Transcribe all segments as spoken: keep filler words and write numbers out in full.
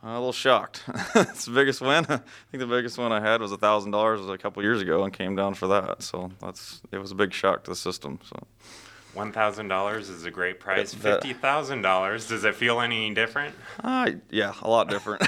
a little shocked. It's the biggest win. I think the biggest one I had was a thousand dollars a couple years ago, and came down for that. So that's it was a big shock to the system. So one thousand dollars is a great price. That- Fifty thousand dollars. Does it feel any different? uh, yeah, a lot different.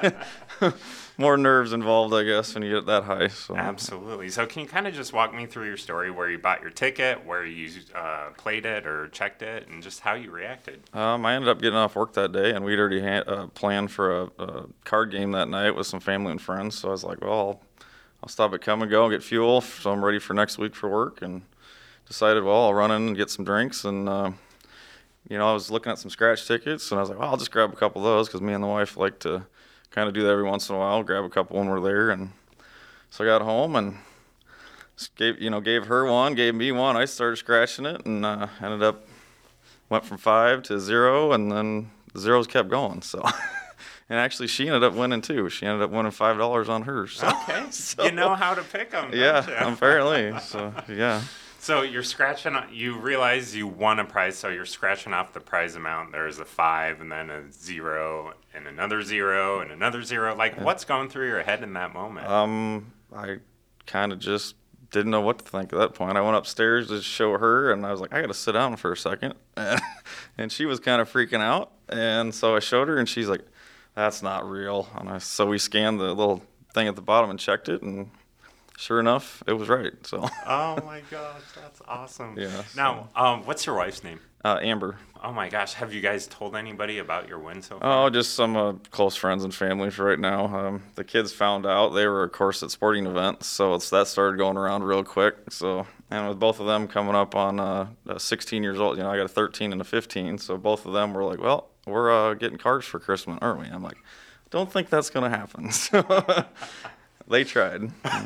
More nerves involved, I guess, when you get that high. So Absolutely. So can you kind of just walk me through your story, where you bought your ticket, where you uh, played it or checked it, and just how you reacted? Um, I ended up getting off work that day, and we'd already ha- uh, planned for a, a card game that night with some family and friends. So I was like, well, I'll, I'll stop at Come and Go and get fuel, so I'm ready for next week for work. And decided, well, I'll run in and get some drinks. And, uh, you know, I was looking at some scratch tickets, and I was like, well, I'll just grab a couple of those, because me and the wife like to kind of do that every once in a while, grab a couple when we're there. And so I got home and gave, you know, gave her one, gave me one. I started scratching it, and uh, ended up, went from five to zero, and then the zeros kept going. So, and actually, she ended up winning too. She ended up winning five dollars on hers. So, Okay. so, You know how to pick them. yeah, You? apparently. So, yeah. So you're scratching, you realize you won a prize, so you're scratching off the prize amount. There's a five, and then a zero, and another zero, and another zero. Like, what's going through your head in that moment? Um, I kind of just didn't know what to think at that point. I went upstairs to show her, and I was like, I got to sit down for a second. And she was kind of freaking out. And so I showed her, and she's like, that's not real. And I, so we scanned the little thing at the bottom and checked it, and sure enough, it was right. So, Oh my gosh, that's awesome. Yeah, so- Now, um, what's your wife's name? uh, Amber. Oh my gosh, have you guys told anybody about your win so far? Oh, just some uh, close friends and family for right now. Um, the kids found out. They were, of course, at sporting events, so it's that started going around real quick. So, and with both of them coming up on uh, uh, sixteen years old, you know, I got a thirteen and a fifteen. So both of them were like, "Well, we're uh, getting cars for Christmas, aren't we?" I'm like, "Don't think that's gonna happen." So they tried.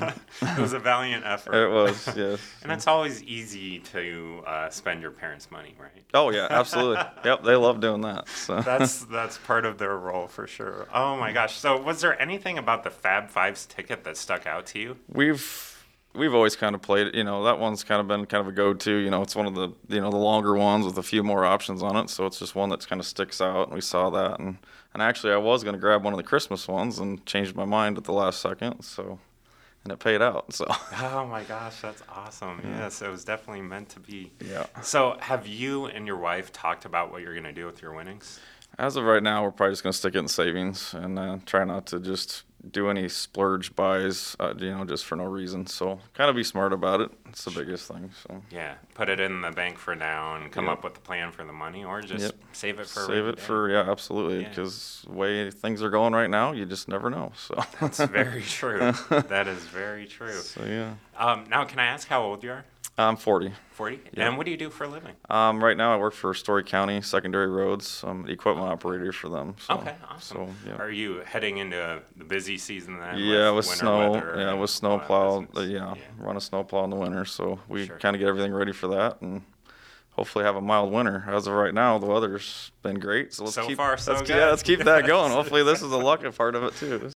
It was a valiant effort. It was, yes. And it's always easy to uh, spend your parents' money, right? Oh yeah, absolutely. Yep, they love doing that. So That's that's part of their role for sure. Oh my gosh. So was there anything about the Fab Fives ticket that stuck out to you? we've we've always kind of played it. You know, that one's kind of been kind of a go-to. You know, it's one of the you know the longer ones with a few more options on it. So it's just one that kind of sticks out, and we saw that. And and actually, I was going to grab one of the Christmas ones and changed my mind at the last second. So. And it paid out. So. Oh my gosh, that's awesome. Yes, it was definitely meant to be. Yeah. So have you and your wife talked about what you're going to do with your winnings? As of right now, we're probably just going to stick it in savings and uh, try not to just do any splurge buys, uh, you know, just for no reason. So kind of be smart about it. It's the biggest thing. So Yeah, put it in the bank for now and come Yep. up with a plan for the money, or just Yep. save it for a save rainy it day. for yeah, absolutely. Yeah. Because the way things are going right now, you just never know. So That's very true. That is very true. So yeah, Um, now, can I ask how old you are? I'm forty. forty? Yeah. And what do you do for a living? Um, right now, I work for Story County Secondary Roads. I'm the equipment operator for them. So, Okay, awesome. So yeah. Are you heading into the busy season then? Yeah, with winter snow. weather Yeah, and with all snow that plow. business? Uh, yeah, run a snow plow in the winter, so we Sure. kind of get everything ready for that, and hopefully have a mild winter. As of right now, the weather's been great, so let's So keep. far, so let's, good. Yeah, let's keep that going. Hopefully, this is the lucky part of it too.